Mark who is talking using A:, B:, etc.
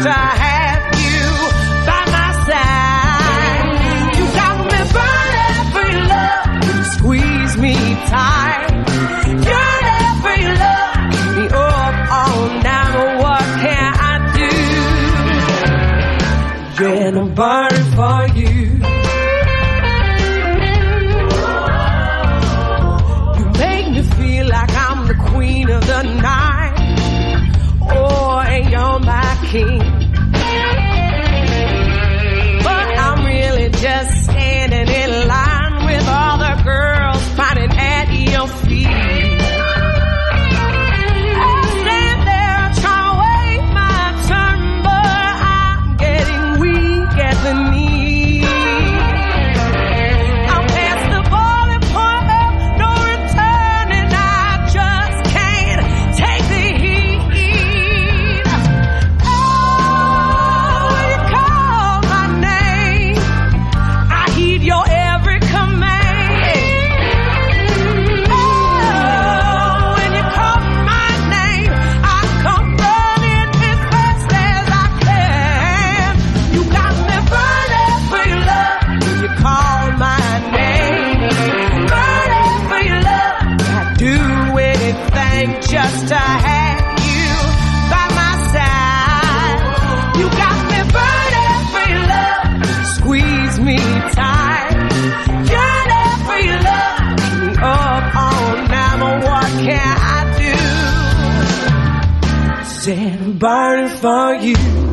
A: to have you by my side. You got me burning for your love, you squeeze me tight. You're every love, keep me up all night, but what can I do? Yeah, I'm burning for you. You make me feel like I'm the queen of the night. Oh, and you're my king. But I'm really just standing in line with all the girls fighting at your feet. I stand there trying to wait my turn, but I'm getting weak at the knee. I'm past the boiling point of no return, and I just can't take the heat. Oh, when you call my name, I heed your every command. Oh, when you call my name, I come running as fast as I can. You got me burning for your love when you call my name. Burning for your love, I'd do anything just to have you by my side. You got me burning for your love, squeeze me tight. Yearning for your love, keep me up all night, but what can I do? Said I'm burning for you.